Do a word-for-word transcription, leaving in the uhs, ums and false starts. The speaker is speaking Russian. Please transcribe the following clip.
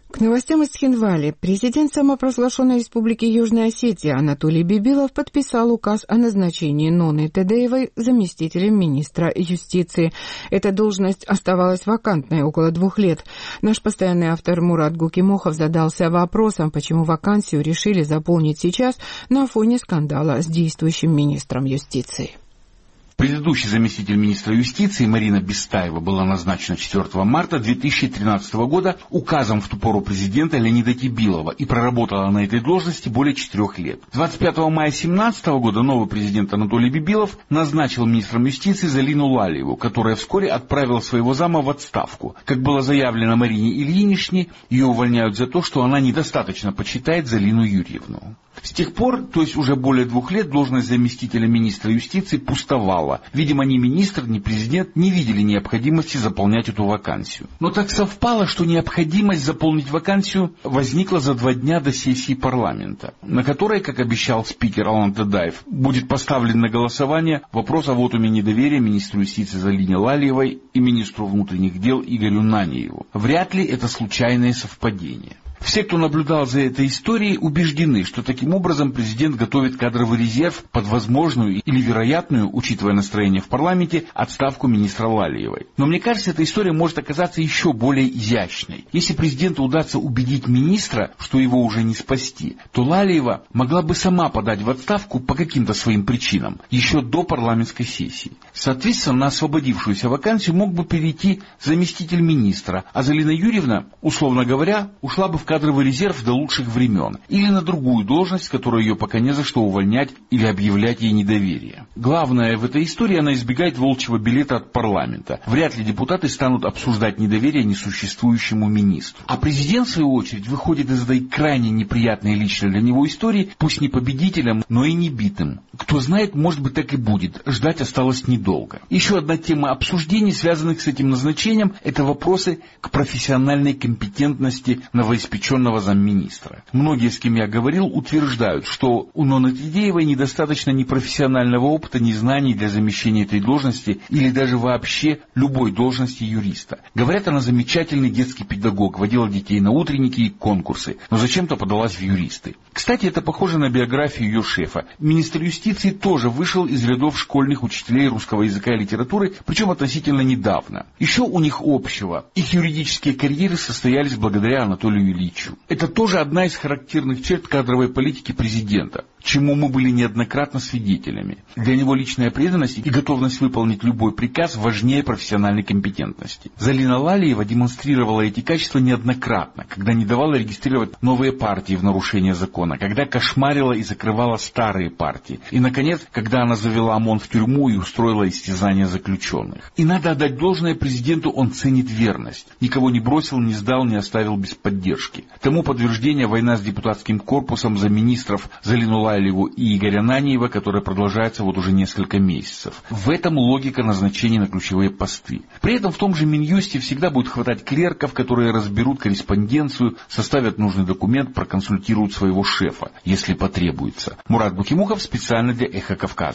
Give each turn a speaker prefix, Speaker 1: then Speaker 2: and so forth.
Speaker 1: К новостям из Цхинвали. Президент самопровозглашенной республики Южная Осетия Анатолий Бибилов подписал указ о назначении Ноны Тедеевой заместителем министра юстиции. Эта должность оставалась вакантной около двух лет. Наш постоянный автор Мурат Гукимохов задался вопросом, почему вакансию решили заполнить сейчас на фоне скандала с действующим министром юстиции.
Speaker 2: Предыдущий заместитель министра юстиции Марина Бестаева была назначена четвёртого марта две тысячи тринадцатого года указом в ту пору президента Леонида Кибилова и проработала на этой должности более четырех лет. двадцать пятого мая две тысячи семнадцатого года новый президент Анатолий Бибилов назначил министром юстиции Залину Лалиеву, которая вскоре отправила своего зама в отставку. Как было заявлено Марине Ильиничне, ее увольняют за то, что она недостаточно почитает Залину Юрьевну. С тех пор, то есть уже более двух лет, должность заместителя министра юстиции пустовала. Видимо, ни министр, ни президент не видели необходимости заполнять эту вакансию. Но так совпало, что необходимость заполнить вакансию возникла за два дня до сессии парламента, на которой, как обещал спикер Алан Тадаев, будет поставлен на голосование вопрос о вотуме недоверия министру юстиции Залине Лалиевой и министру внутренних дел Игорю Наньеву. Вряд ли это случайное совпадение. Все, кто наблюдал за этой историей, убеждены, что таким образом президент готовит кадровый резерв под возможную или вероятную, учитывая настроение в парламенте, отставку министра Лалиевой. Но мне кажется, эта история может оказаться еще более изящной. Если президенту удастся убедить министра, что его уже не спасти, то Лалиева могла бы сама подать в отставку по каким-то своим причинам, еще до парламентской сессии. Соответственно, на освободившуюся вакансию мог бы перейти заместитель министра, а Залина Юрьевна, условно говоря, ушла бы в кадровый резерв до лучших времен, или на другую должность, которую ее пока не за что увольнять или объявлять ей недоверие. Главное в этой истории, она избегает волчьего билета от парламента. Вряд ли депутаты станут обсуждать недоверие несуществующему министру. А президент, в свою очередь, выходит из этой крайне неприятной лично для него истории, пусть не победителем, но и не битым. Кто знает, может быть, так и будет. Ждать осталось недолго. Еще одна тема обсуждений, связанных с этим назначением, это вопросы к профессиональной компетентности новоиспеченного замминистра. Многие, с кем я говорил, утверждают, что у Ноны Тедеевой недостаточно ни профессионального опыта, ни знаний для замещения этой должности или даже вообще любой должности юриста. Говорят, она замечательный детский педагог, водила детей на утренники и конкурсы, но зачем-то подалась в юристы. Кстати, это похоже на биографию ее шефа. Министр юстиции тоже вышел из рядов школьных учителей русского языка и литературы, причем относительно недавно. Еще у них общего. Их юридические карьеры состоялись благодаря Анатолию Ильичу. Это тоже одна из характерных черт кадровой политики президента, чему мы были неоднократно свидетелями. Для него личная преданность и готовность выполнить любой приказ важнее профессиональной компетентности. Залина Лалиева демонстрировала эти качества неоднократно, когда не давала регистрировать новые партии в нарушение закона, когда кошмарила и закрывала старые партии, и, наконец, когда она завела ОМОН в тюрьму и устроила истязания заключенных. И надо отдать должное президенту, он ценит верность. Никого не бросил, не сдал, не оставил без поддержки. Тому подтверждение война с депутатским корпусом за министров Залину Лалиеву и Игоря Наньева, которая продолжается вот уже несколько месяцев. В этом логика назначений на ключевые посты. При этом в том же Минюсте всегда будет хватать клерков, которые разберут корреспонденцию, составят нужный документ, проконсультируют своего шефа, если потребуется. Мурат Гукимухов специально для Эхо Кавказа.